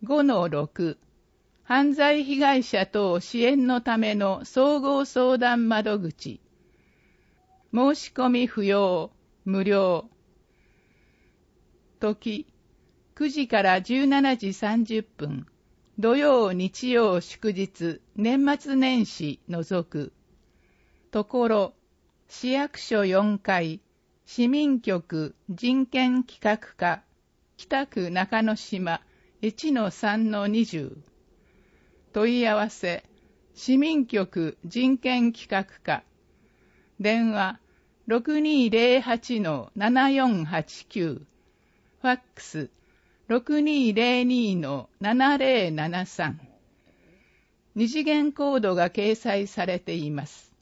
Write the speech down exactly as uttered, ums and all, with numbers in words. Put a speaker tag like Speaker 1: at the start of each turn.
Speaker 1: ごのろく、犯罪被害者等支援のための総合相談窓口。申し込み不要、無料。時、くじからじゅうしちじさんじゅっぷん。土曜、日曜、祝日、年末年始除く。ところ、市役所よんかい、市民局人権企画課、北区中之島 いちのさんのにじゅう。問い合わせ、市民局人権企画課。電話、ろくにーぜろはちのななよんはちきゅう。ファックス、ろくにーぜろにのななぜろななさん。二次元コードが掲載されています。